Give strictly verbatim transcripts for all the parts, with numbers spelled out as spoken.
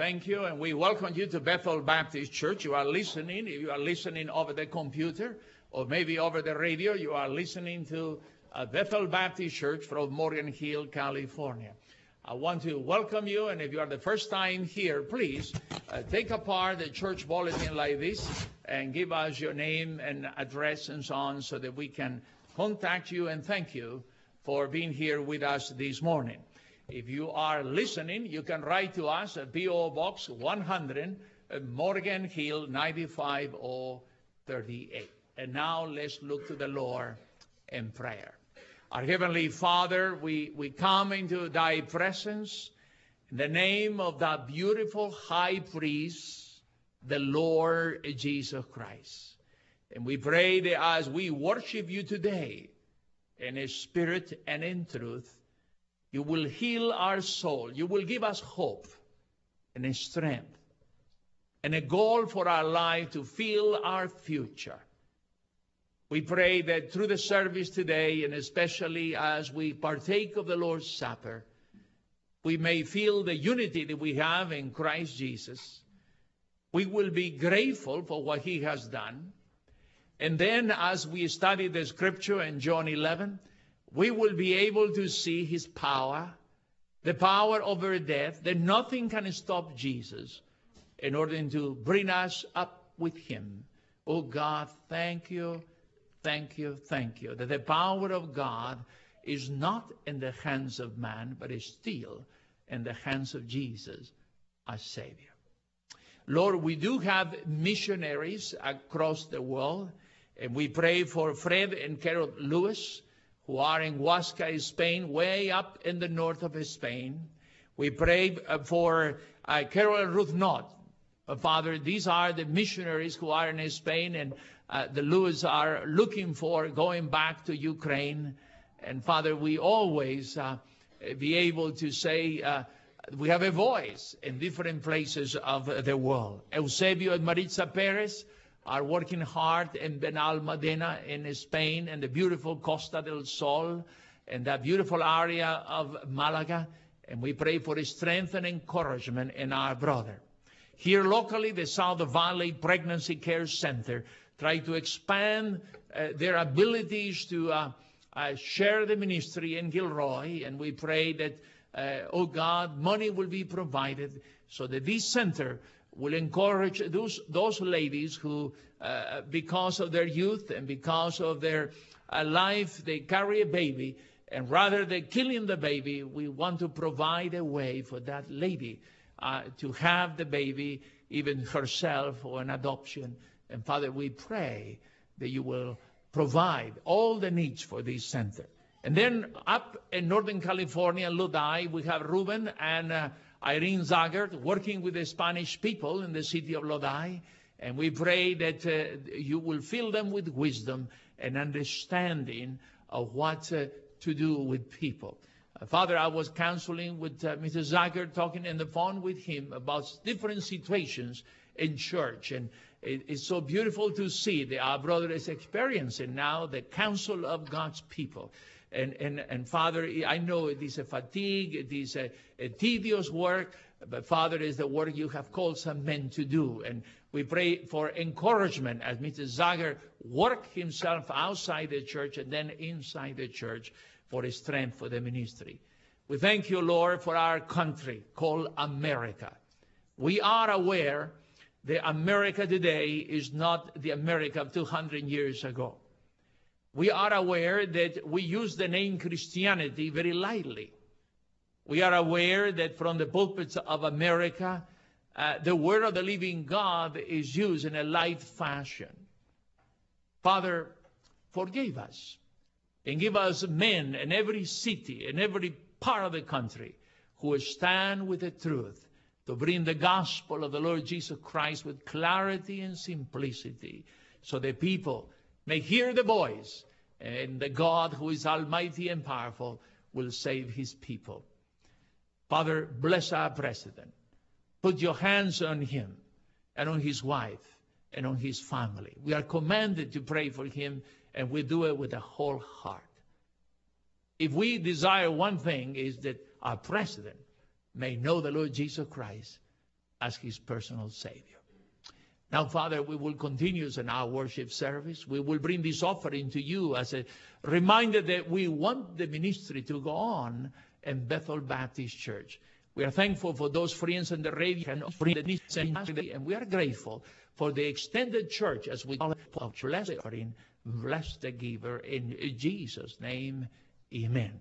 Thank you, and we welcome you to Bethel Baptist Church. You are listening, if you are listening over the computer or maybe over the radio, you are listening to uh, Bethel Baptist Church from Morgan Hill, California. I want to welcome you, and if you are the first time here, please uh, take apart the church bulletin like this and give us your name and address and so on so that we can contact you and thank you for being here with us this morning. If you are listening, you can write to us at P O Box one hundred, Morgan Hill nine five zero three eight. And now let's look to the Lord in prayer. Our Heavenly Father, we, we come into thy presence in the name of that beautiful high priest, the Lord Jesus Christ. And we pray that as we worship you today in spirit and in truth, you will heal our soul. You will give us hope and a strength and a goal for our life to fill our future. We pray that through the service today, and especially as we partake of the Lord's Supper, we may feel the unity that we have in Christ Jesus. We will be grateful for what he has done. And then as we study the scripture in John eleven, we will be able to see his power, the power over death, that nothing can stop Jesus in order to bring us up with him. Oh God, thank you. Thank you, thank you, that the power of God is not in the hands of man, but is still in the hands of Jesus, our Savior. Lord, we do have missionaries across the world, and we pray for Fred and Carol Lewis, who are in Huasca, Spain, way up in the north of Spain. We pray for uh, Carol and Ruth Knott. Uh, Father, these are the missionaries who are in Spain, and Uh, the Lewis are looking for going back to Ukraine. And Father, we always uh, be able to say uh, we have a voice in different places of the world. Eusebio and Maritza Perez are working hard in Benalmádena in Spain, and the beautiful Costa del Sol, and that beautiful area of Malaga. And we pray for strength and encouragement in our brother. Here locally, the South Valley Pregnancy Care Center try to expand uh, their abilities to uh, uh, share the ministry in Gilroy. And we pray that, uh, oh God, money will be provided so that this center will encourage those, those ladies who, uh, because of their youth and because of their uh, life, they carry a baby. And rather than killing the baby, we want to provide a way for that lady uh, to have the baby, even herself, or an adoption. And Father, we pray that you will provide all the needs for this center. And then up in Northern California, Lodi, we have Ruben and uh, Irene Zagert working with the Spanish people in the city of Lodi. And we pray that uh, you will fill them with wisdom and understanding of what uh, to do with people. Uh, Father, I was counseling with uh, Mister Zagert, talking on the phone with him about different situations in church. And it's so beautiful to see that our brother is experiencing now the counsel of God's people. And, and, and Father, I know it is a fatigue, it is a, a tedious work, but Father, it is the work you have called some men to do. And we pray for encouragement as Mister Zager work himself outside the church and then inside the church for his strength for the ministry. We thank you, Lord, for our country called America. We are aware that America today is not the America of two hundred years ago. We are aware that we use the name Christianity very lightly. We are aware that from the pulpits of America, uh, the word of the living God is used in a light fashion. Father, forgive us and give us men in every city, in every part of the country who stand with the truth, to bring the gospel of the Lord Jesus Christ with clarity and simplicity, so the people may hear the voice, and the God who is almighty and powerful will save his people. Father, bless our president. Put your hands on him and on his wife and on his family. We are commanded to pray for him, and we do it with a whole heart. If we desire one thing, is that our president may know the Lord Jesus Christ as his personal Savior. Now, Father, we will continue in our worship service. We will bring this offering to you as a reminder that we want the ministry to go on in Bethel Baptist Church. We are thankful for those friends in the radio and and we are grateful for the extended church, as we call it, of blessed offering, bless the giver. In Jesus' name, amen.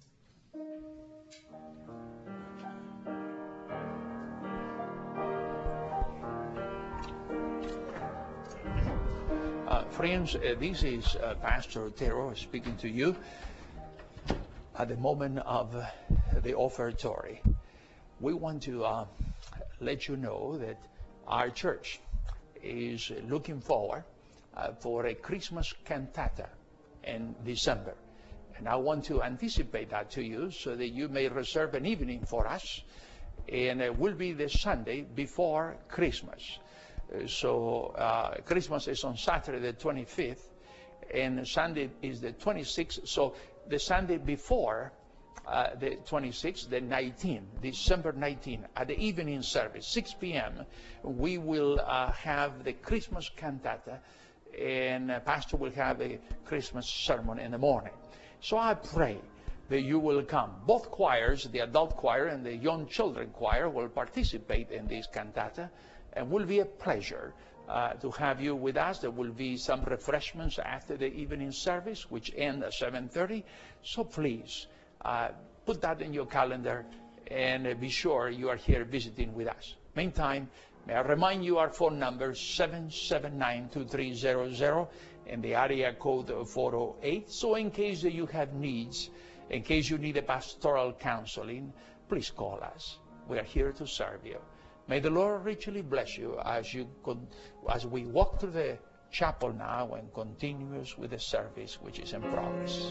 Uh, friends, uh, this is uh, Pastor Otero speaking to you at the moment of uh, the offertory. We want to uh, let you know that our church is looking forward uh, for a Christmas cantata in December. And I want to anticipate that to you so that you may reserve an evening for us. And it will be the Sunday before Christmas. Uh, so uh, Christmas is on Saturday the twenty-fifth, and Sunday is the twenty-sixth. So the Sunday before uh, the twenty-sixth, the nineteenth, December nineteenth, at the evening service, six p m, we will uh, have the Christmas cantata, and uh, Pastor will have a Christmas sermon in the morning. So I pray that you will come. Both choirs, the adult choir and the young children choir, will participate in this cantata, and will be a pleasure uh, to have you with us. There will be some refreshments after the evening service, which end at seven thirty. So please uh, put that in your calendar and uh, be sure you are here visiting with us. Meantime, may I remind you our phone number, seven seven nine, two three zero zero, and the area code four oh eight. So in case that you have needs, in case you need a pastoral counseling, please call us. We are here to serve you. May the Lord richly bless you as you con as we walk through the chapel now and continues with the service which is in progress.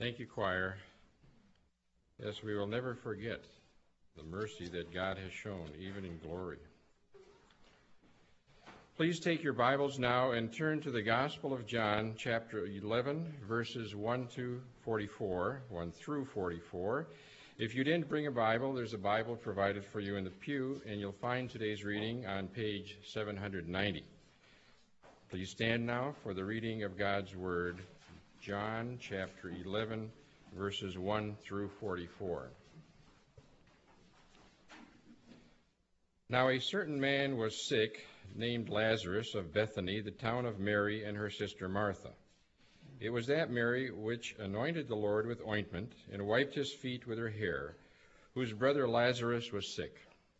Thank you, choir. Yes, we will never forget the mercy that God has shown, even in glory. Please take your Bibles now and turn to the Gospel of John, chapter eleven, verses one to forty-four, one through forty-four. If you didn't bring a Bible, there's a Bible provided for you in the pew, and you'll find today's reading on page seven hundred ninety. Please stand now for the reading of God's Word, John chapter eleven, verses one through forty-four. Now a certain man was sick, named Lazarus, of Bethany, the town of Mary and her sister Martha. It was that Mary which anointed the Lord with ointment and wiped his feet with her hair, whose brother Lazarus was sick.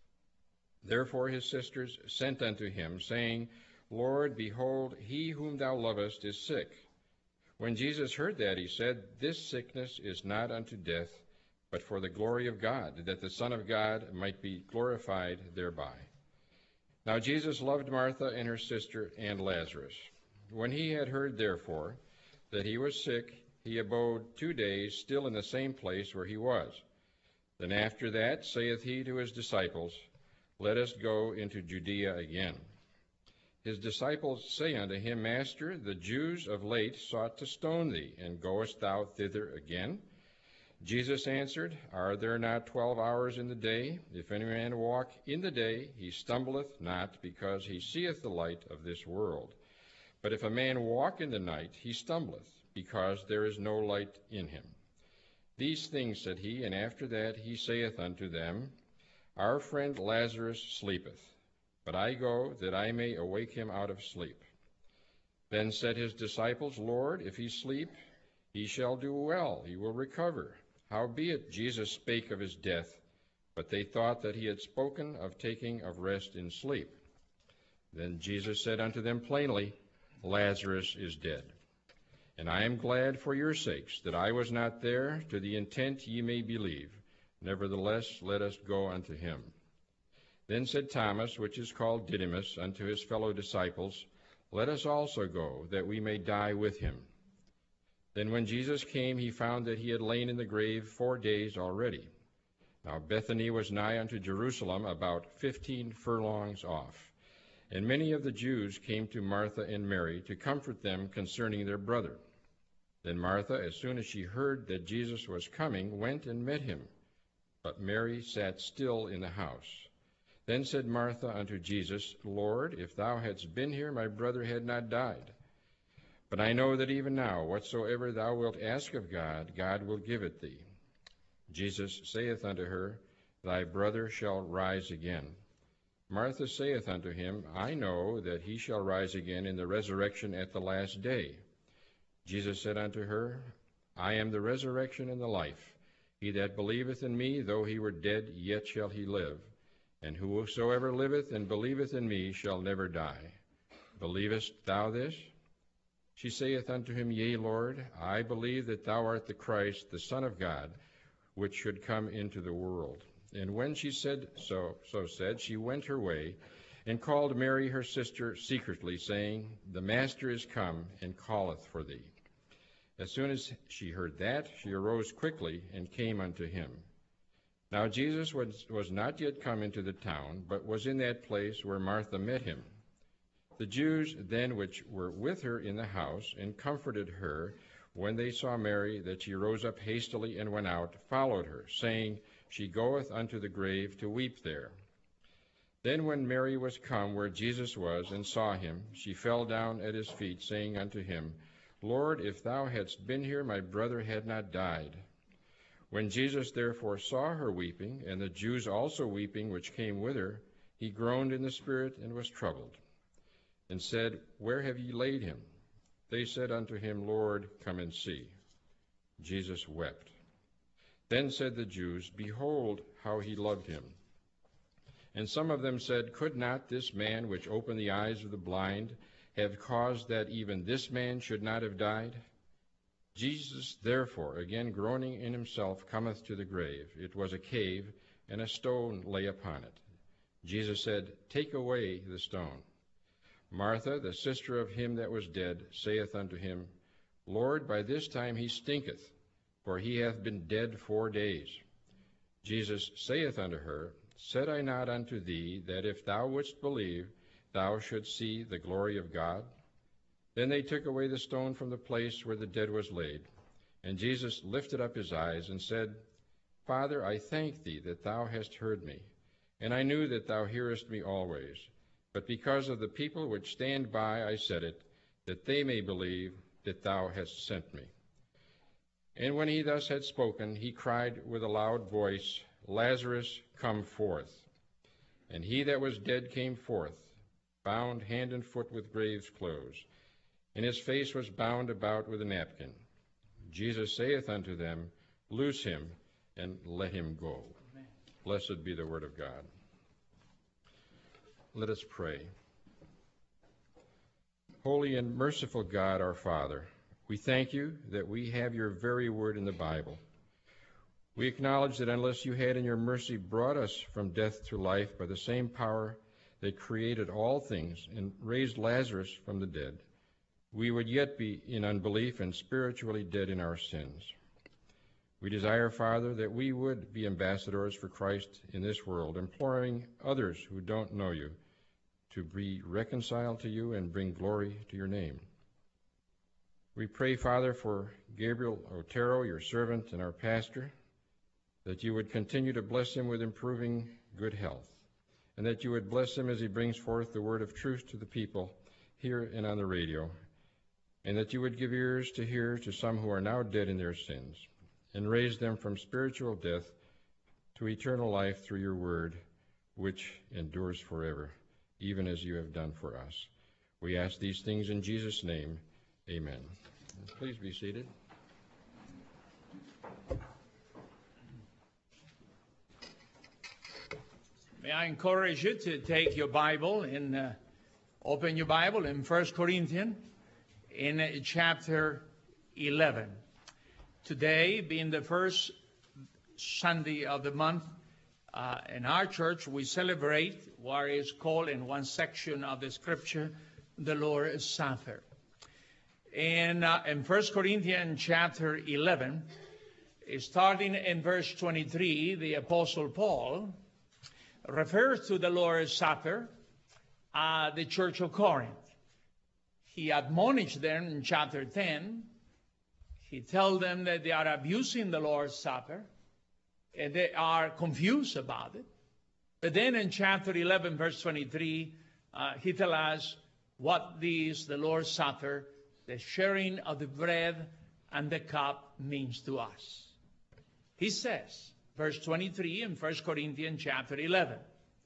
Therefore his sisters sent unto him, saying, Lord, behold, he whom thou lovest is sick. When Jesus heard that, he said, This sickness is not unto death, but for the glory of God, that the Son of God might be glorified thereby. Now Jesus loved Martha and her sister and Lazarus. When he had heard, therefore, that he was sick, he abode two days still in the same place where he was. Then after that saith he to his disciples, Let us go into Judea again. His disciples say unto him, Master, the Jews of late sought to stone thee, and goest thou thither again? Jesus answered, Are there not twelve hours in the day? If any man walk in the day, he stumbleth not, because he seeth the light of this world. But if a man walk in the night, he stumbleth, because there is no light in him. These things said he, and after that he saith unto them, Our friend Lazarus sleepeth, but I go that I may awake him out of sleep. Then said his disciples, Lord, if he sleep, he shall do well, he will recover. Howbeit Jesus spake of his death, but they thought that he had spoken of taking of rest in sleep. Then Jesus said unto them plainly, Lazarus is dead. And I am glad for your sakes that I was not there, to the intent ye may believe. Nevertheless, let us go unto him. Then said Thomas, which is called Didymus, unto his fellow disciples, Let us also go, that we may die with him. Then when Jesus came, he found that he had lain in the grave four days already. Now Bethany was nigh unto Jerusalem, about fifteen furlongs off. And many of the Jews came to Martha and Mary to comfort them concerning their brother. Then Martha, as soon as she heard that Jesus was coming, went and met him. But Mary sat still in the house. Then said Martha unto Jesus, Lord, if thou hadst been here, my brother had not died. But I know that even now, whatsoever thou wilt ask of God, God will give it thee. Jesus saith unto her, Thy brother shall rise again. Martha saith unto him, I know that he shall rise again in the resurrection at the last day. Jesus said unto her, I am the resurrection and the life. He that believeth in me, though he were dead, yet shall he live. And whosoever liveth and believeth in me shall never die. Believest thou this? She saith unto him, Yea, Lord, I believe that thou art the Christ, the Son of God, which should come into the world. And when she said so, so said, she went her way, and called Mary her sister secretly, saying, The Master is come, and calleth for thee. As soon as she heard that, she arose quickly, and came unto him. Now Jesus was, was not yet come into the town, but was in that place where Martha met him. The Jews then which were with her in the house, and comforted her, when they saw Mary, that she rose up hastily and went out, followed her, saying, She goeth unto the grave to weep there. Then when Mary was come where Jesus was, and saw him, she fell down at his feet, saying unto him, Lord, if thou hadst been here, my brother had not died. When Jesus therefore saw her weeping, and the Jews also weeping which came with her, he groaned in the spirit, and was troubled, and said, Where have ye laid him? They said unto him, Lord, come and see. Jesus wept. Then said the Jews, Behold how he loved him. And some of them said, Could not this man which opened the eyes of the blind have caused that even this man should not have died? Jesus therefore, again groaning in himself, cometh to the grave. It was a cave, and a stone lay upon it. Jesus said, Take away the stone. Martha, the sister of him that was dead, saith unto him, Lord, by this time he stinketh, for he hath been dead four days. Jesus saith unto her, Said I not unto thee, that if thou wouldst believe, thou shouldst see the glory of God? Then they took away the stone from the place where the dead was laid. And Jesus lifted up his eyes, and said, Father, I thank thee that thou hast heard me. And I knew that thou hearest me always. But because of the people which stand by, I said it, that they may believe that thou hast sent me. And when he thus had spoken, he cried with a loud voice, Lazarus, come forth. And he that was dead came forth, bound hand and foot with grave's clothes, and his face was bound about with a napkin. Jesus saith unto them, Loose him, and let him go. Amen. Blessed be the word of God. Let us pray. Holy and merciful God, our Father, we thank you that we have your very word in the Bible. We acknowledge that unless you had in your mercy brought us from death to life by the same power that created all things and raised Lazarus from the dead, we would yet be in unbelief and spiritually dead in our sins. We desire, Father, that we would be ambassadors for Christ in this world, imploring others who don't know you to be reconciled to you and bring glory to your name. We pray, Father, for Gabriel Otero, your servant and our pastor, that you would continue to bless him with improving good health, and that you would bless him as he brings forth the word of truth to the people here and on the radio, and that you would give ears to hear to some who are now dead in their sins, and raise them from spiritual death to eternal life through your word, which endures forever, even as you have done for us. We ask these things in Jesus' name. Amen. Please be seated. May I encourage you to take your Bible and uh, open your Bible in First Corinthians in uh, chapter eleven. Today, being the first Sunday of the month, uh, in our church, we celebrate what is called in one section of the Scripture, the Lord's Supper. And uh, in First Corinthians chapter eleven, starting in verse twenty-three, the Apostle Paul refers to the Lord's Supper at the church of Corinth. He admonished them in chapter ten. He tells them that they are abusing the Lord's Supper, and they are confused about it. But then in chapter eleven, verse twenty-three, uh, he tells us what is the Lord's Supper, the sharing of the bread and the cup means to us. He says, verse twenty-three in First Corinthians chapter eleven,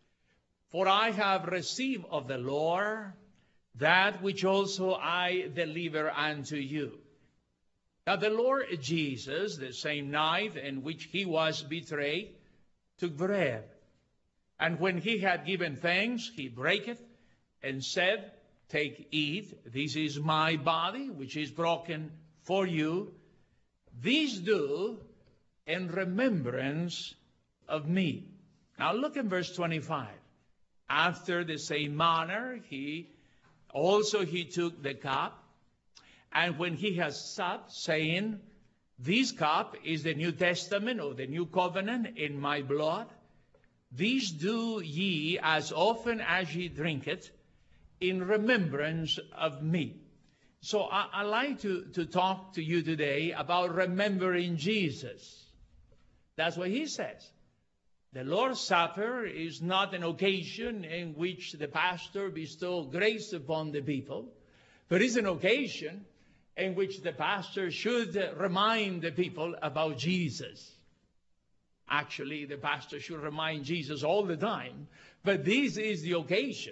For I have received of the Lord that which also I deliver unto you. Now the Lord Jesus, the same night in which he was betrayed, took bread. And when he had given thanks, he brake it and said, Take, eat, this is my body, which is broken for you. This do in remembrance of me. Now look in verse twenty-five. After the same manner, he also he took the cup, and when he has supped, saying, This cup is the New Testament or the New Covenant in my blood. This do ye as often as ye drink it in remembrance of me. So I, I like to, to talk to you today about remembering Jesus. That's what he says. The Lord's Supper is not an occasion in which the pastor bestows grace upon the people, but it's an occasion in which the pastor should remind the people about Jesus. Actually, the pastor should remind Jesus all the time, but this is the occasion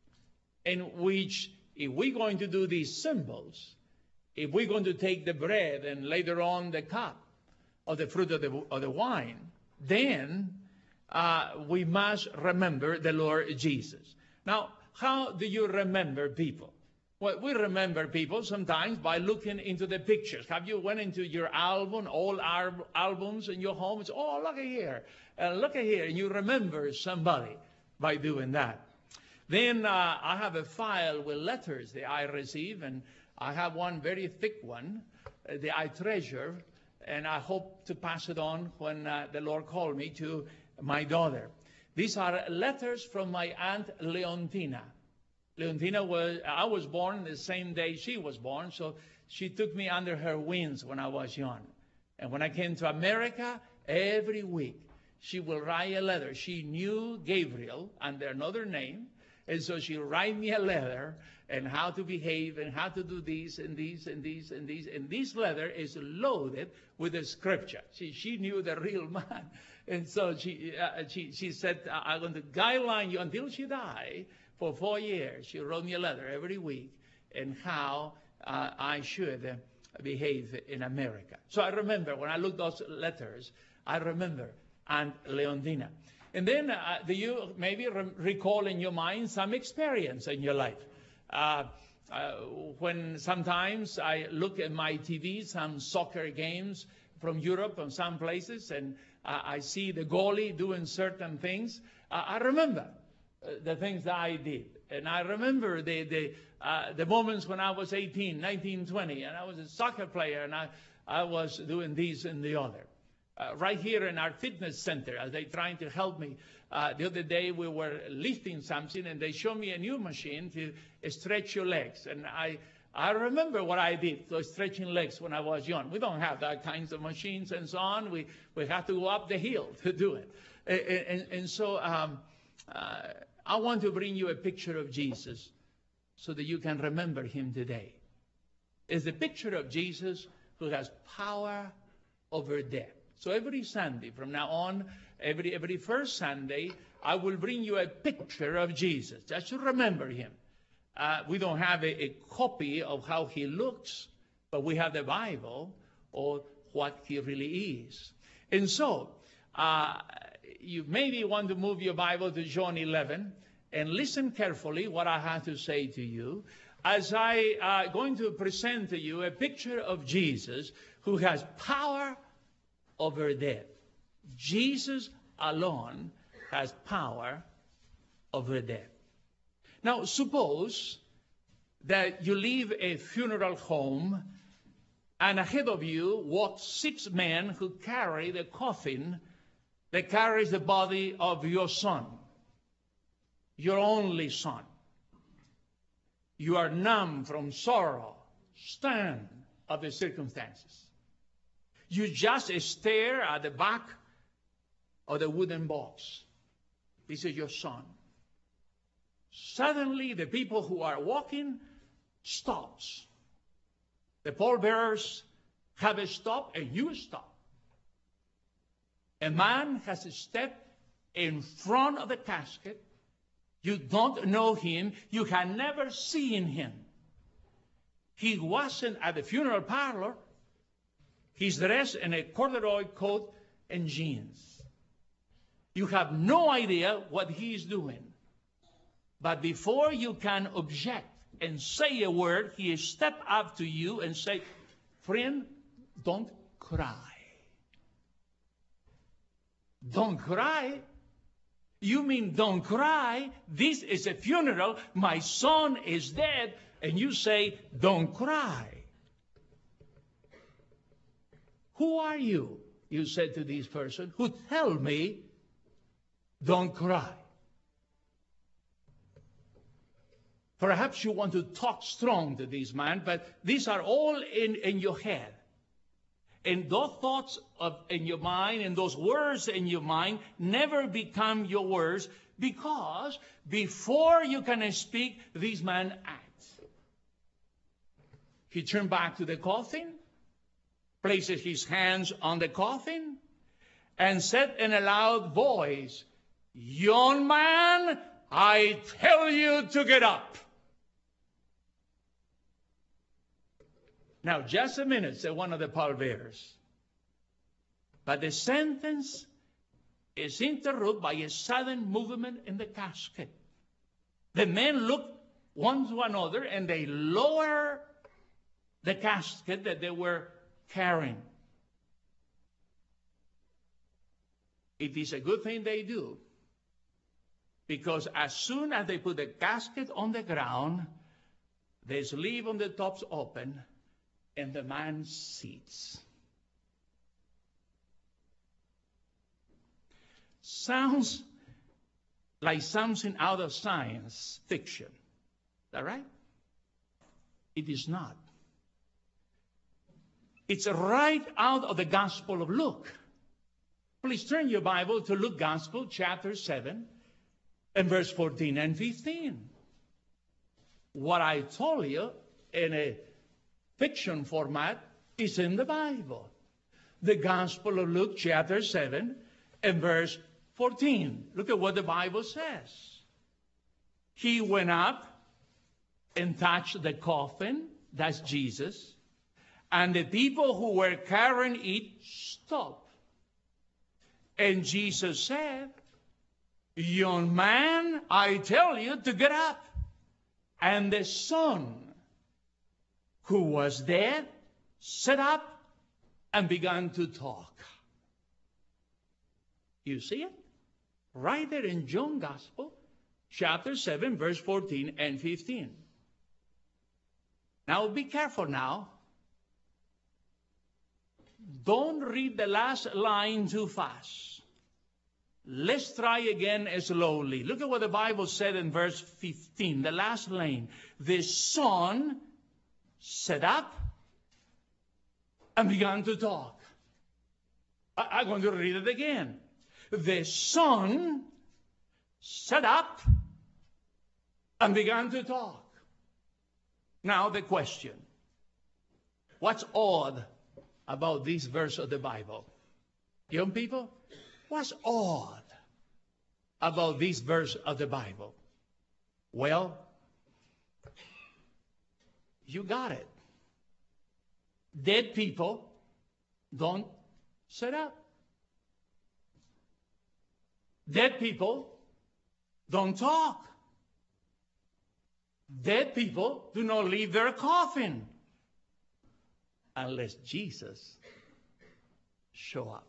in which, if we're going to do these symbols, if we're going to take the bread and later on the cup of the fruit of the, of the wine, then uh, we must remember the Lord Jesus. Now, how do you remember people? Well, we remember people sometimes by looking into the pictures. Have you went into your album, all our albums in your home? It's, oh, look at here, uh, look at here, and you remember somebody by doing that. Then uh, I have a file with letters that I receive, and I have one very thick one uh, that I treasure. and I hope to pass it on when uh, the Lord called me to my daughter. These are letters from my Aunt Leontina. Leontina was, I was born the same day she was born, so she took me under her wings when I was young. And when I came to America, every week she will write a letter. She knew Gabriel under another name, and so she would write me a letter and how to behave and how to do this and this and this and this. And this letter is loaded with the scripture. She, she knew the real man. And so she, uh, she, she said, I'm going to guideline you until she died. For four years, she wrote me a letter every week and how uh, I should uh, behave in America. So I remember when I looked those letters, I remember Aunt Leontina. And then uh, do you maybe re recall in your mind some experience in your life? Uh, uh, when sometimes I look at my T V, some soccer games from Europe and some places, and uh, I see the goalie doing certain things, uh, I remember the things that I did. And I remember the the, uh, the moments when I was eighteen, nineteen, twenty, and I was a soccer player, and I, I was doing this and the other. Uh, right here in our fitness center, as they trying to help me, uh, the other day we were lifting something, and they showed me a new machine to stretch your legs. And I, I remember what I did, so stretching legs when I was young. We don't have that kinds of machines and so on. We, we have to go up the hill to do it. And, and, and so... Um, uh, I want to bring you a picture of Jesus so that you can remember him today. It's the picture of Jesus who has power over death. So every Sunday from now on, every, every first Sunday, I will bring you a picture of Jesus. Just to remember him. Uh, we don't have a, a copy of how he looks, but we have the Bible or what he really is. And so, uh, you maybe want to move your Bible to John eleven and listen carefully what I have to say to you as I am uh, going to present to you a picture of Jesus who has power over death. Jesus alone has power over death. Now, suppose that you leave a funeral home and ahead of you walk six men who carry the coffin that carries the body of your son, your only son. You are numb from sorrow, stern of the circumstances. You just stare at the back of the wooden box. This is your son. Suddenly, the people who are walking stops. The pallbearers have stopped, and you stop. A man has stepped in front of the casket. You don't know him. You have never seen him. He wasn't at the funeral parlor. He's dressed in a corduroy coat and jeans. You have no idea what he's doing. But before you can object and say a word, he stepped up to you and said, friend, don't cry. Don't cry? You mean don't cry? This is a funeral. My son is dead. And you say, don't cry. Who are you, you said to this person, who tell me, don't cry? Perhaps you want to talk strong to this man, but these are all in, in your head. And those thoughts of, in your mind and those words in your mind never become your words because before you can speak, this man acts. He turned back to the coffin, places his hands on the coffin, and said in a loud voice, young man, I tell you to get up. Now, just a minute, said one of the pallbearers. But the sentence is interrupted by a sudden movement in the casket. The men look one to another and they lower the casket that they were carrying. It is a good thing they do, because as soon as they put the casket on the ground, the sleeve on the top's open, and the man sits. sounds like something out of science fiction. Is that right? It is not. It's right out of the Gospel of Luke. Please turn your Bible to Luke Gospel, chapter seven, and verse fourteen and fifteen. What I told you in a fiction format is in the Bible. The Gospel of Luke, chapter seven, and verse fourteen. Look at what the Bible says. He went up and touched the coffin, that's Jesus, and the people who were carrying it stopped. And Jesus said, young man, I tell you to get up. And the son who was dead sat up and began to talk. You see it? Right there in John Gospel, chapter seven, verse fourteen and fifteen. Now be careful now. Don't read the last line too fast. Let's try again slowly. Look at what the Bible said in verse fifteen, the last line. The son sat up and began to talk. I- I'm going to read it again. The son sat up and began to talk. Now the question. What's odd about this verse of the Bible? Young people, what's odd about this verse of the Bible? Well, you got it. Dead people don't sit up. Dead people don't talk. Dead people do not leave their coffin unless Jesus show up.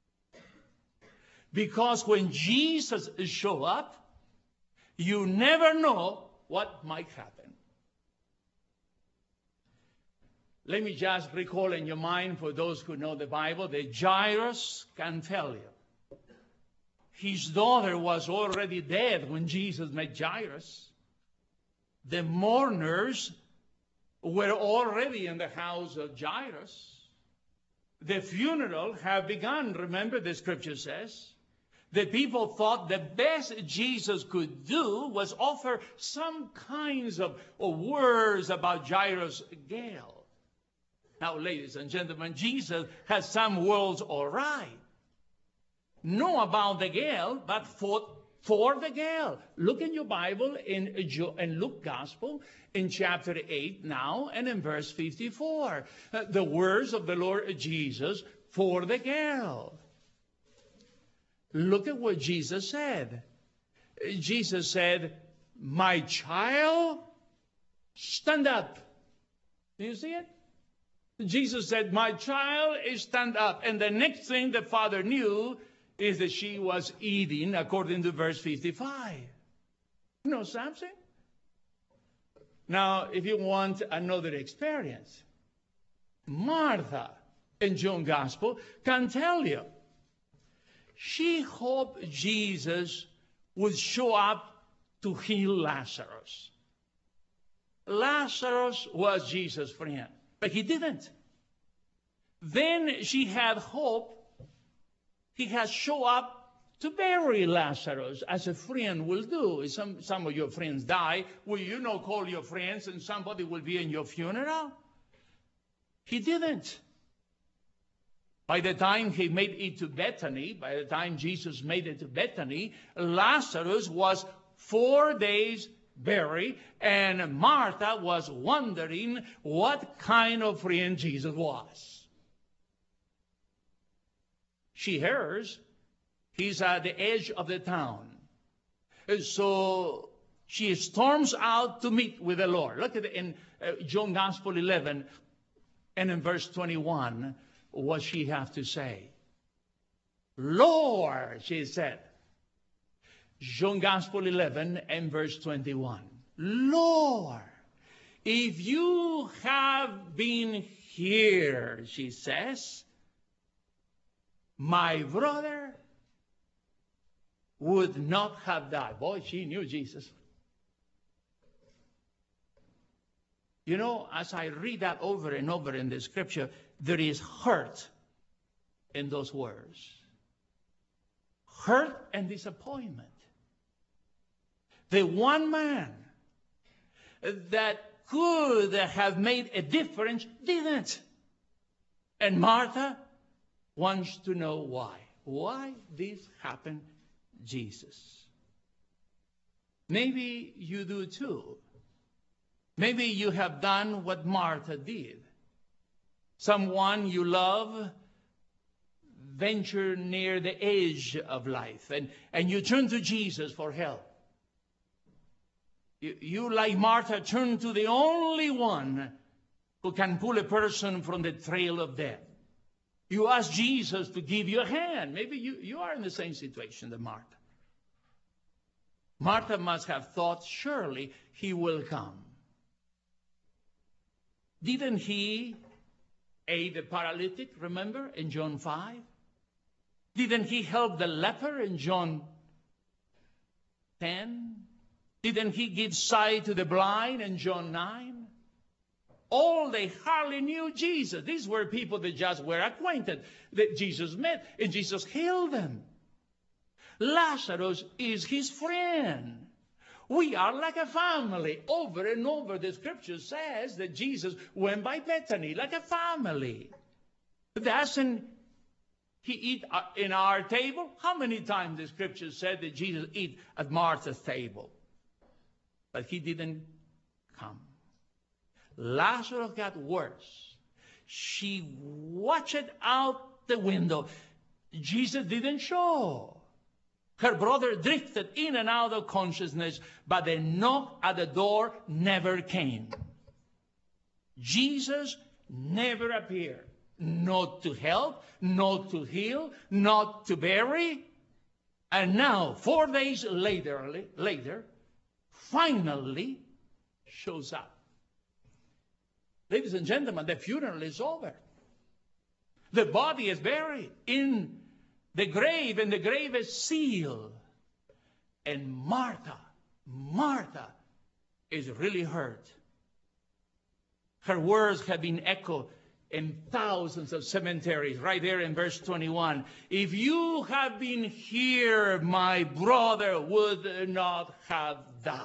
Because when Jesus show up, you never know what might happen. Let me just recall in your mind, for those who know the Bible, that Jairus can tell you. His daughter was already dead when Jesus met Jairus. The mourners were already in the house of Jairus. The funeral had begun, remember the scripture says. The people thought the best Jesus could do was offer some kinds of, of words about Jairus' gale. Now, ladies and gentlemen, Jesus has some words all right. Know about the gale, but fought for the gale. Look in your Bible in, in Luke Gospel in chapter eight now and in verse fifty-four. Uh, the words of the Lord Jesus for the gale. Look at what Jesus said. Jesus said, my child, stand up. Do you see it? Jesus said, my child, stand up. And the next thing the father knew is that she was eating, according to verse fifty-five. You know something? Now, if you want another experience, Martha in John's Gospel can tell you. She hoped Jesus would show up to heal Lazarus. Lazarus was Jesus' friend, but he didn't. Then she had hope he has shown up to bury Lazarus, as a friend will do. If some, some of your friends die, will you not call your friends and somebody will be in your funeral? He didn't. By the time he made it to Bethany, by the time Jesus made it to Bethany, Lazarus was four days buried, and Martha was wondering what kind of friend Jesus was. She hears he's at the edge of the town. And so she storms out to meet with the Lord. Look at it in uh, John Gospel eleven and in verse twenty-one, what she have to say. Lord, she said. John Gospel eleven and verse twenty-one. Lord, if you have been here, she says, my brother would not have died. Boy, she knew Jesus. You know, as I read that over and over in the scripture, there is hurt in those words. Hurt and disappointment. The one man that could have made a difference didn't. And Martha wants to know why. Why this happened, Jesus? Maybe you do too. Maybe you have done what Martha did. Someone you love venture near the edge of life, and, and you turn to Jesus for help. You, you, like Martha, turn to the only one who can pull a person from the trail of death. You ask Jesus to give you a hand. Maybe you, you are in the same situation that Martha. Martha must have thought, surely he will come. Didn't he aid the paralytic, remember, in John five? Didn't he help the leper in John ten? Didn't he give sight to the blind in John nine? All they hardly knew Jesus. These were people that just were acquainted, that Jesus met, and Jesus healed them. Lazarus is his friend. We are like a family. Over and over, the scripture says that Jesus went by Bethany like a family. Doesn't he eat in our table? How many times the scripture said that Jesus ate at Martha's table? But he didn't come. Lazarus got worse. She watched out the window. Jesus didn't show. Her brother drifted in and out of consciousness, but the knock at the door never came. Jesus never appeared. Not to help, not to heal, not to bury. And now, four days later, later, finally shows up. Ladies and gentlemen, the funeral is over. The body is buried in the grave, and the grave is sealed. And Martha, Martha is really hurt. Her words have been echoed in thousands of cemeteries, right there in verse twenty-one. If you had been here, my brother would not have died.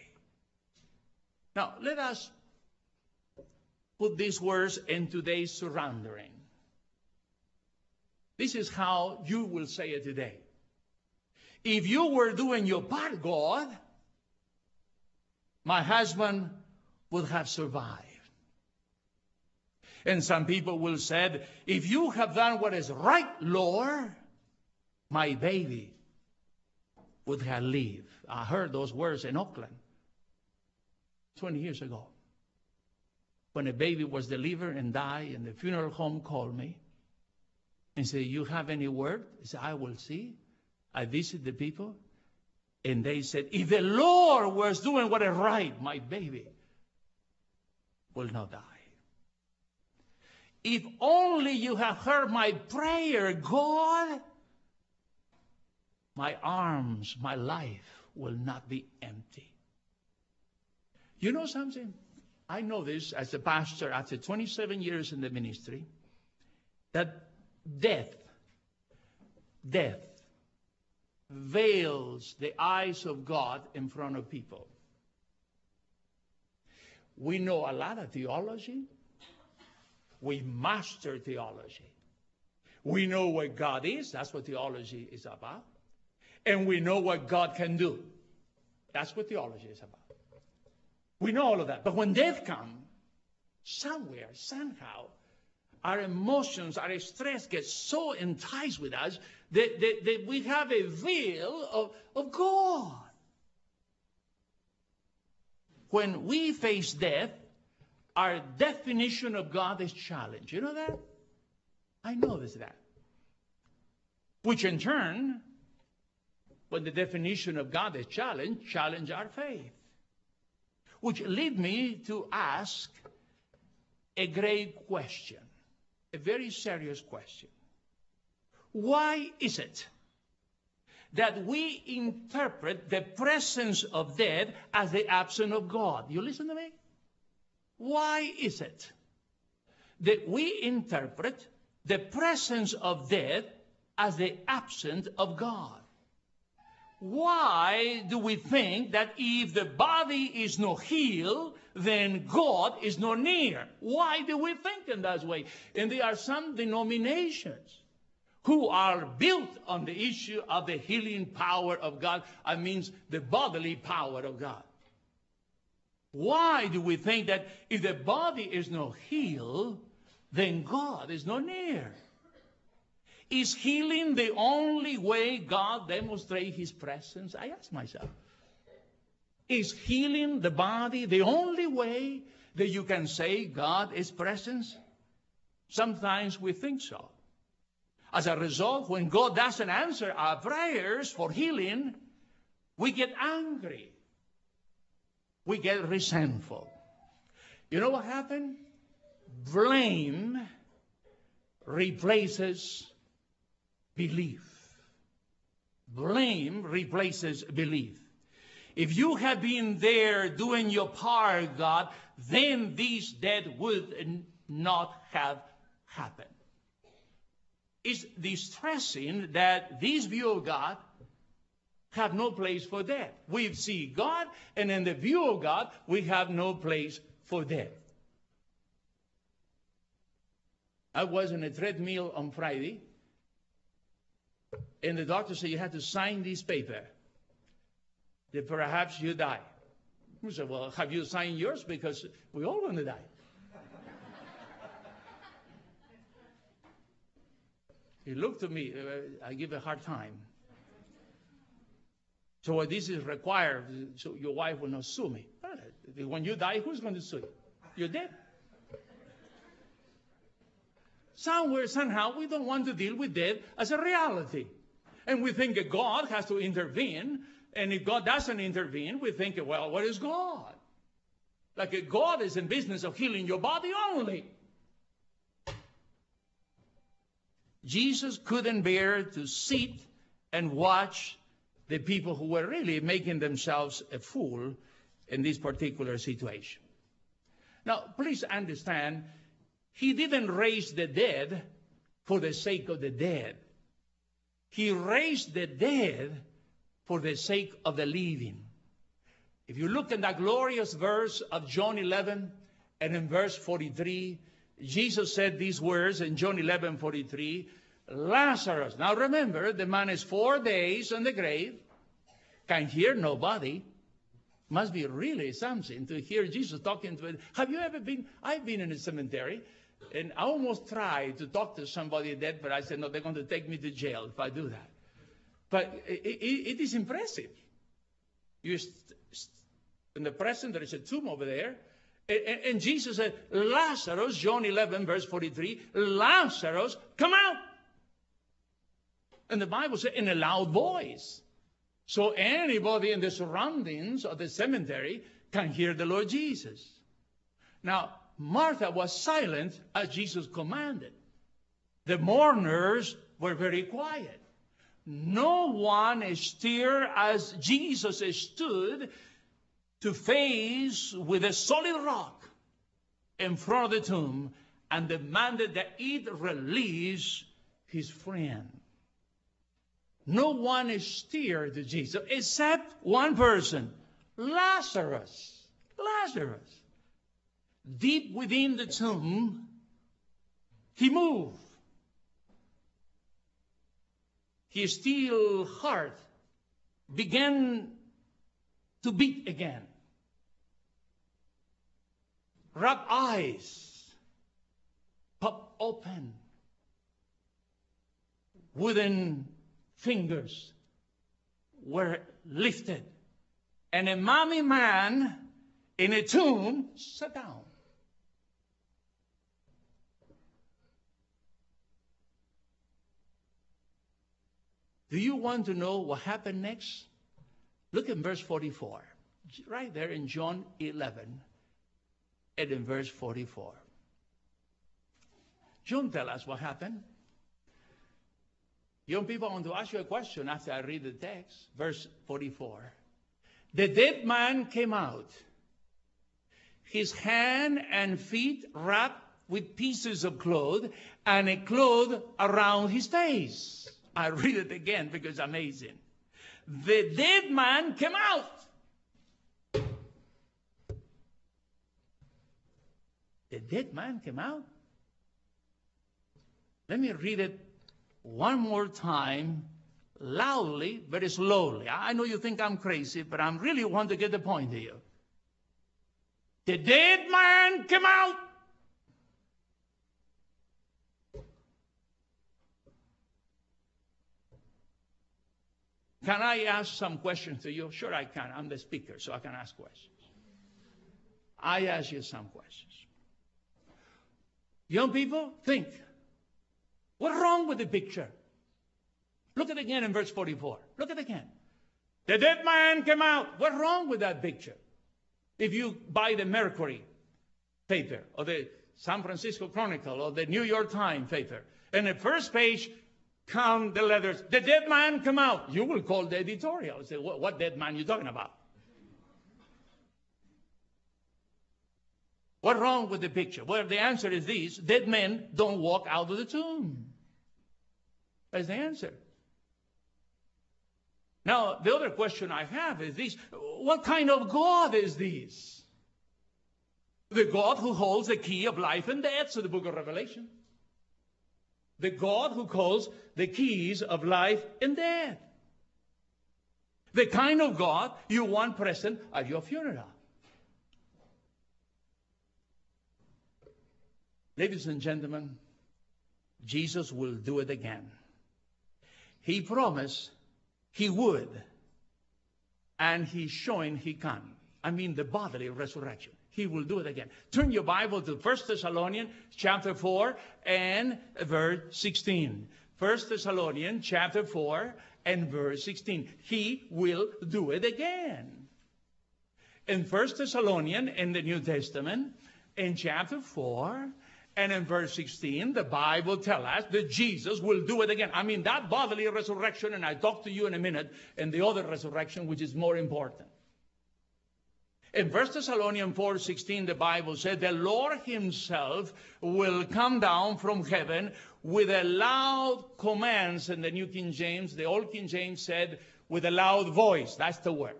Now, let us put these words in today's surrounding. This is how you will say it today. If you were doing your part, God, my husband would have survived. And some people will say, if you have done what is right, Lord, my baby would have lived. I heard those words in Oakland twenty years ago. When a baby was delivered and died, and the funeral home called me and said, you have any word? I said, I will see. I visit the people, and they said, if the Lord was doing what is right, my baby will not die. If only you have heard my prayer, God, my arms, my life will not be empty. You know something? I know this as a pastor after twenty-seven years in the ministry, that death, death veils the eyes of God in front of people. We know a lot of theology. We master theology. We know what God is. That's what theology is about. And we know what God can do. That's what theology is about. We know all of that. But when death comes, somewhere, somehow, our emotions, our stress gets so enticed with us that, that, that we have a veil of, of God. When we face death, our definition of God is challenged. You know that? I noticed that. Which in turn, when the definition of God is challenged, challenge our faith. Which lead me to ask a great question, a very serious question. Why is it that we interpret the presence of death as the absence of God. You listen to me? Why is it that we interpret the presence of death as the absence of God? Why do we think that if the body is not healed, then God is not near? Why do we think in that way? And there are some denominations who are built on the issue of the healing power of God. I mean, the bodily power of God. Why do we think that if the body is not healed, then God is not near? Is healing the only way God demonstrates his presence? I ask myself. Is healing the body the only way that you can say God is present? Sometimes we think so. As a result, when God doesn't answer our prayers for healing, we get angry. We get resentful. You know what happened? Blame replaces belief. Blame replaces belief. If you had been there doing your part, God, then this death would not have happened. It's distressing that this view of God have no place for death. We see God, and in the view of God, we have no place for death. I was on a treadmill on Friday, and the doctor said, you have to sign this paper that perhaps you die. I said, well, have you signed yours? Because we all want to die. He looked at me. Uh, I give a hard time. So this is required, so your wife will not sue me. When you die, who's going to sue you? You're dead. Somewhere, somehow, we don't want to deal with death as a reality. And we think that God has to intervene. And if God doesn't intervene, we think, well, what is God? Like God is in business of healing your body only. Jesus couldn't bear to sit and watch the people who were really making themselves a fool in this particular situation. Now, please understand, he didn't raise the dead for the sake of the dead. He raised the dead for the sake of the living. If you look at that glorious verse of John eleven and in verse forty-three, Jesus said these words in John eleven forty-three, Lazarus. Now remember, the man is four days in the grave, can hear nobody. Must be really something to hear Jesus talking to it. Have you ever been? I've been in a cemetery, and I almost tried to talk to somebody dead, but I said, no, they're going to take me to jail if I do that. But it, it, it is impressive. You st- st- in the present, there is a tomb over there. And, and, and Jesus said, Lazarus, John eleven, verse forty-three, Lazarus, come out. And the Bible said in a loud voice. So anybody in the surroundings of the cemetery can hear the Lord Jesus. Now, Martha was silent as Jesus commanded. The mourners were very quiet. No one stirred as Jesus stood to face with a solid rock in front of the tomb and demanded that it release his friend. No one stirred to Jesus except one person, Lazarus. Lazarus. Deep within the tomb, he moved. His still heart began to beat again. Rubbed eyes popped open. Wooden fingers were lifted. And a mummy man in a tomb sat down. Do you want to know what happened next? Look at verse forty-four. Right there in John eleven and in verse forty-four. John tells us what happened. Young people, I want to ask you a question after I read the text. Verse forty-four. The dead man came out, his hand and feet wrapped with pieces of cloth, and a cloth around his face. I read it again because it's amazing. The dead man came out. The dead man came out. Let me read it one more time, loudly, very slowly. I know you think I'm crazy, but I really want to get the point to you. The dead man came out. Can I ask some questions to you? Sure I can. I'm the speaker, so I can ask questions. I ask you some questions. Young people, think. What's wrong with the picture? Look at it again in verse forty-four. Look at it again. The dead man came out. What's wrong with that picture? If you buy the Mercury paper or the San Francisco Chronicle or the New York Times paper, and the first page count the letters, the dead man come out, you will call the editorial and say, what, what dead man are you talking about? What's wrong with the picture? Well, the answer is this: dead men don't walk out of the tomb. That's the answer. Now, the other question I have is this: what kind of God is this? The God who holds the key of life and death, so the book of Revelation. The God who holds the keys of life and death. The kind of God you want present at your funeral. Ladies and gentlemen, Jesus will do it again. He promised he would, and he's showing he can. I mean the bodily resurrection. He will do it again. Turn your Bible to First Thessalonians chapter four and verse sixteen. First Thessalonians chapter four and verse sixteen. He will do it again. In First Thessalonians in the New Testament, in chapter four and in verse sixteen, the Bible tells us that Jesus will do it again. I mean that bodily resurrection, and I'll talk to you in a minute, and the other resurrection, which is more important. In First Thessalonians four sixteen, the Bible said, the Lord himself will come down from heaven with a loud command. In the New King James, the Old King James said, with a loud voice. That's the word.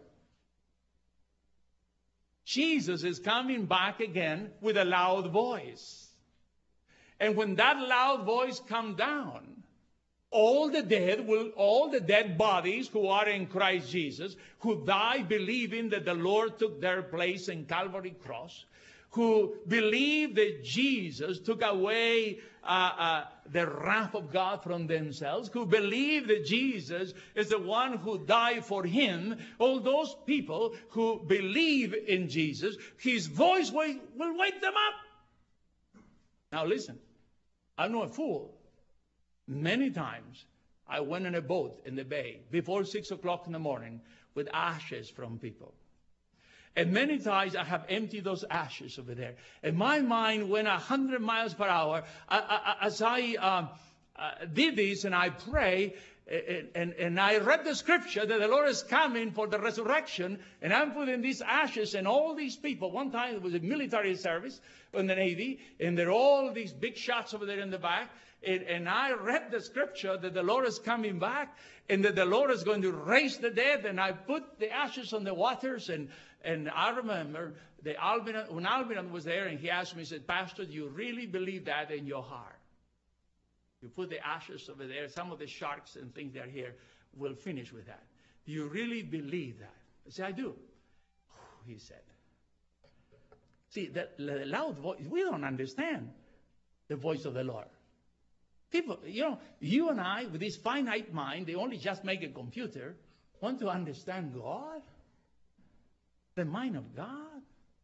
Jesus is coming back again with a loud voice. And when that loud voice comes down, all the dead will, all the dead bodies who are in Christ Jesus, who die believing that the Lord took their place in Calvary cross, who believe that Jesus took away uh, uh, the wrath of God from themselves, who believe that Jesus is the one who died for him, all those people who believe in Jesus, his voice will, will wake them up. Now listen, I'm not a fool. Many times I went in a boat in the bay before six o'clock in the morning with ashes from people. And many times I have emptied those ashes over there. And my mind went one hundred miles per hour I, I, as I um, uh, did this, and I pray, and, and, and I read the scripture that the Lord is coming for the resurrection, and I'm putting these ashes and all these people. One time it was a military service in the Navy, and there are all these big shots over there in the back. And, and I read the scripture that the Lord is coming back and that the Lord is going to raise the dead. And I put the ashes on the waters. And, and I remember the Albion, when Albion was there, and he asked me, he said, Pastor, do you really believe that in your heart? You put the ashes over there. Some of the sharks and things that are here will finish with that. Do you really believe that? I said, I do. He said. See, the, the loud voice, we don't understand the voice of the Lord. People, you know, you and I, with this finite mind, they only just make a computer, want to understand God, the mind of God.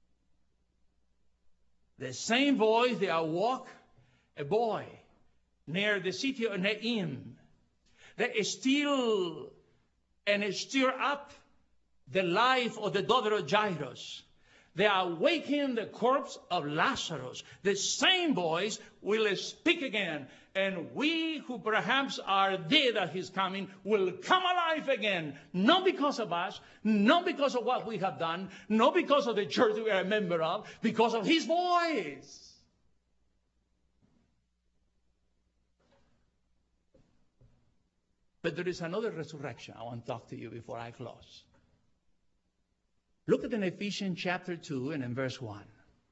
The same voice that awoke a boy near the city of Naim, that still and stir up the life of the daughter of Jairus. They awaken the corpse of Lazarus. The same voice will speak again And we who perhaps are dead at his coming will come alive again. Not because of us, not because of what we have done, not because of the church we are a member of, because of his voice. But there is another resurrection I want to talk to you before I close. Look at in Ephesians chapter two and in verse one.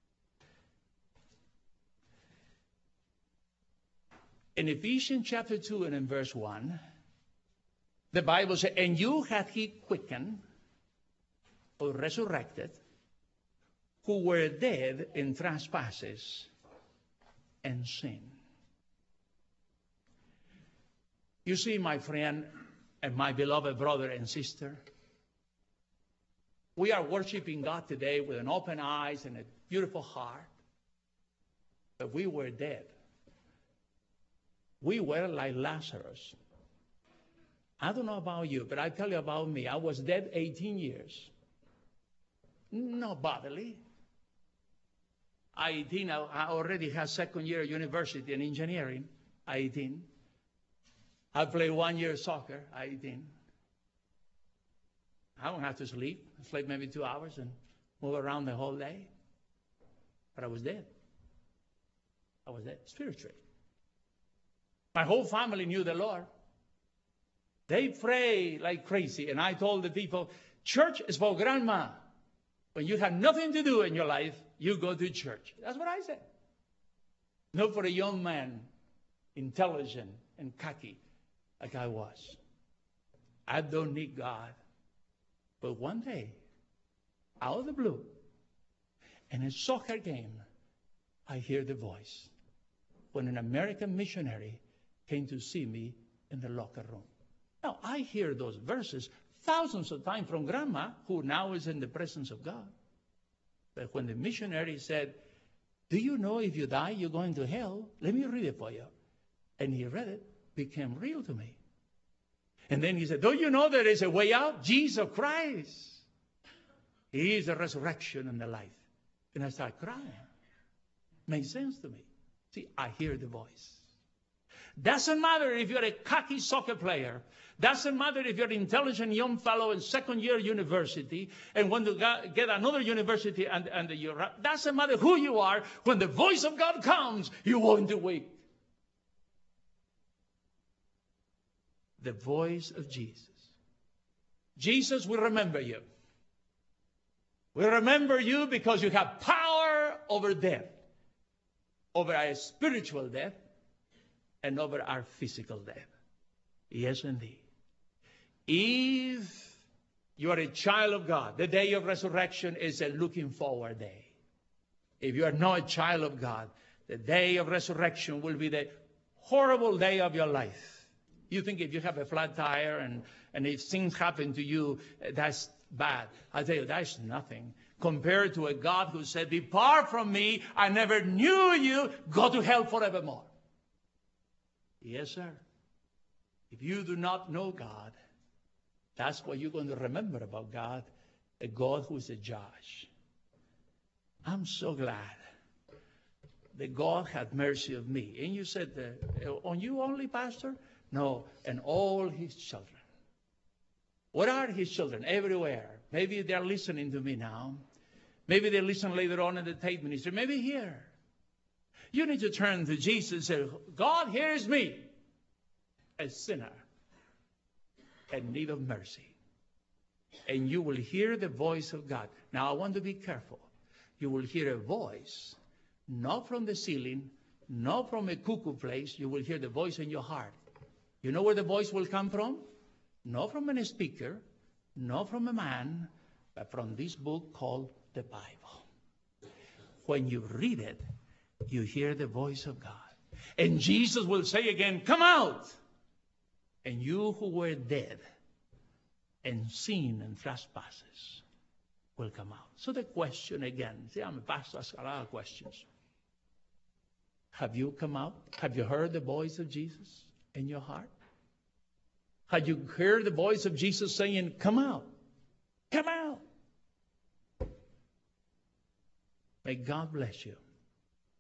In Ephesians chapter two and in verse one, the Bible says, and you hath he quickened, or resurrected, who were dead in trespasses and sin. You see, my friend and my beloved brother and sister, we are worshiping God today with an open eyes and a beautiful heart, but we were dead. We were like Lazarus. I don't know about you, but I tell you about me. I was dead eighteen years. Not bodily. eighteen, I already had second year university in engineering. eighteen. I played one year soccer. eighteen. I don't have to sleep. I sleep maybe two hours and move around the whole day. But I was dead. I was dead spiritually. My whole family knew the Lord. They pray like crazy. And I told the people, church is for grandma. When you have nothing to do in your life, you go to church. That's what I said. Not for a young man, intelligent and cocky like I was. I don't need God. But one day, out of the blue, in a soccer game, I hear the voice. When an American missionary came to see me in the locker room. Now, I hear those verses thousands of times from Grandma, who now is in the presence of God. But when the missionary said, do you know if you die, you're going to hell? Let me read it for you. And he read it, became real to me. And then he said, don't you know there is a way out? Jesus Christ. He is the resurrection and the life. And I started crying. Makes sense to me. See, I hear the voice. Doesn't matter if you're a cocky soccer player. Doesn't matter if you're an intelligent young fellow in second year university and want to get another university and, and you're, doesn't matter who you are. When the voice of God comes, you want to wait. The voice of Jesus. Jesus will remember you. We remember you because you have power over death, over our spiritual death, and over our physical death. Yes, indeed. If you are a child of God, the day of resurrection is a looking forward day. If you are not a child of God, the day of resurrection will be the horrible day of your life. You think if you have a flat tire and, and if things happen to you, that's bad. I tell you, that's nothing compared to a God who said, depart from me, I never knew you, go to hell forevermore. Yes, sir. If you do not know God, that's what you're going to remember about God, a God who is a judge. I'm so glad that God had mercy of me. And you said, uh, on you only, Pastor? No, and all his children. What are his children? Everywhere. Maybe they're listening to me now. Maybe they listen later on in the tape ministry. Maybe here. You need to turn to Jesus and say, God hears me, a sinner, in need of mercy. And you will hear the voice of God. Now, I want to be careful. You will hear a voice, not from the ceiling, not from a cuckoo place. You will hear the voice in your heart. You know where the voice will come from? Not from a speaker, not from a man, but from this book called the Bible. When you read it, you hear the voice of God. And Jesus will say again, come out. And you who were dead and sin and trespasses will come out. So the question again, see, I'm a pastor, I ask a lot of questions. Have you come out? Have you heard the voice of Jesus in your heart? Have you heard the voice of Jesus saying, come out, come out? May God bless you.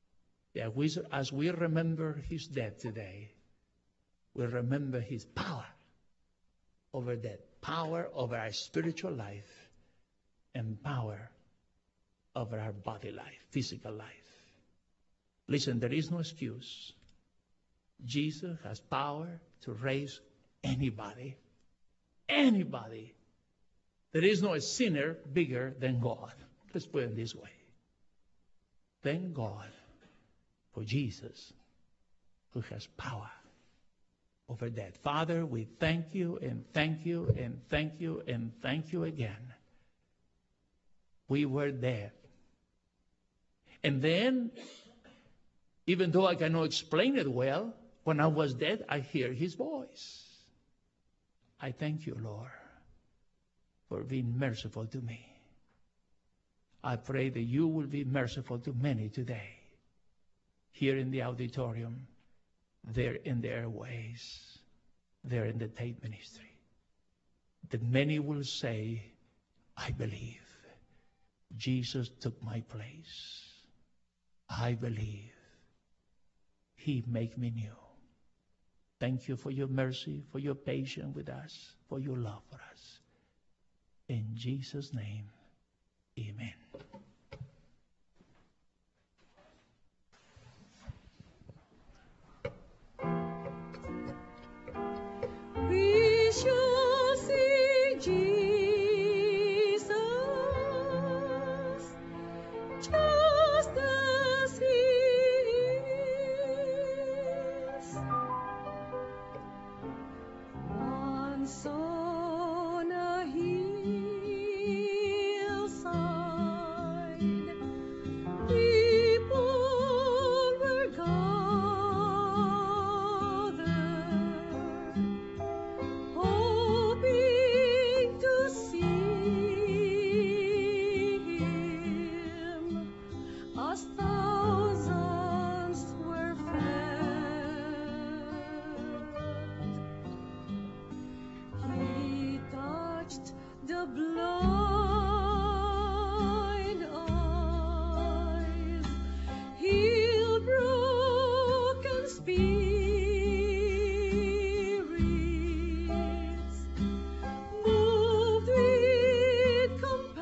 that we, as we remember his death today, we remember his power over death, power over our spiritual life, and power over our body life, physical life. Listen, there is no excuse. Jesus has power to raise anybody. Anybody. There is no sinner bigger than God. Let's put it this way. Thank God for Jesus, who has power over that. Father, we thank you and thank you and thank you and thank you again. We were dead. And then, even though I cannot explain it well, when I was dead, I hear his voice. I thank you, Lord, for being merciful to me. I pray that you will be merciful to many today, here in the auditorium, there in the airways, there in the Tate ministry. That many will say, I believe Jesus took my place. I believe he make me new. Thank you for your mercy, for your patience with us, for your love for us. In Jesus' name, amen. We shall see Jesus just as he is. Once on a hillside, people were gathered, hoping to see him, as thousands were fed. He touched the blind eyes, healed broken spirits, moved with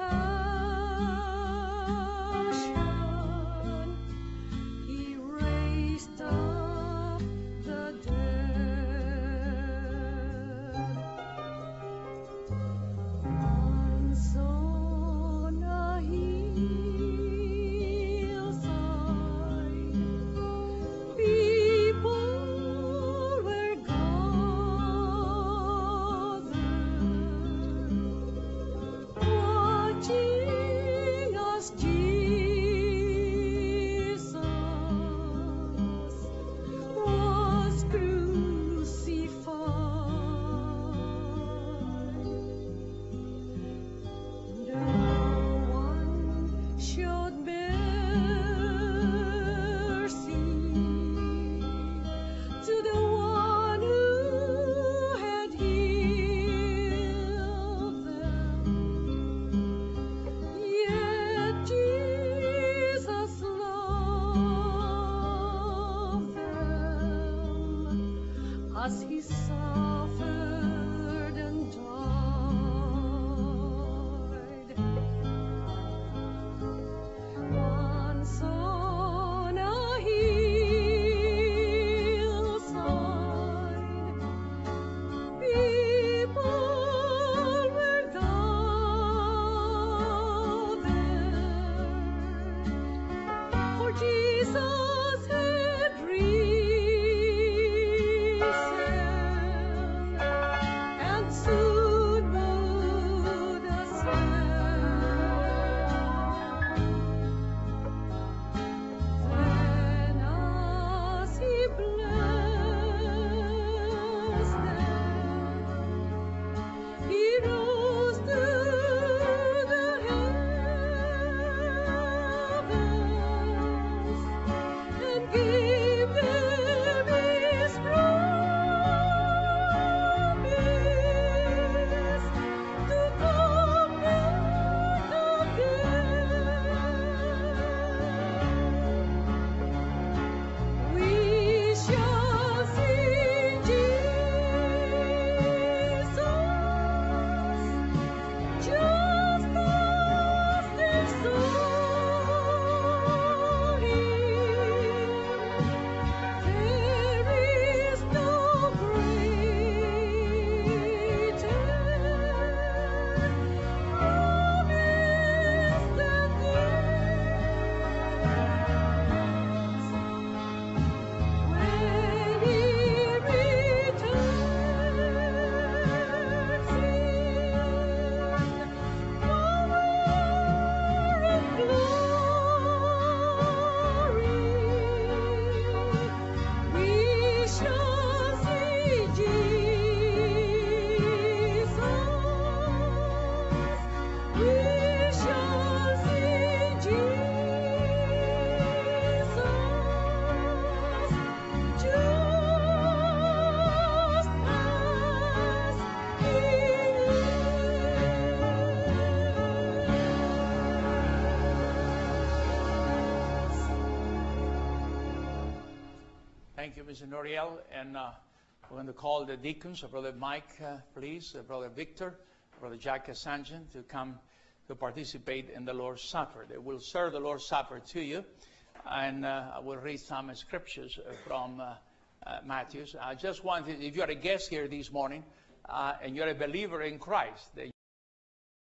compassion. He raised up the dead. Once Thank you, Mister Noriel. And uh, we're going to call the deacons, uh, Brother Mike, uh, please, uh, Brother Victor, Brother Jack Kasanjan, to come to participate in the Lord's Supper. They will serve the Lord's Supper to you. And uh, I will read some scriptures from uh, uh, Matthew. I just wanted, if you're a guest here this morning, uh, and you're a believer in Christ, that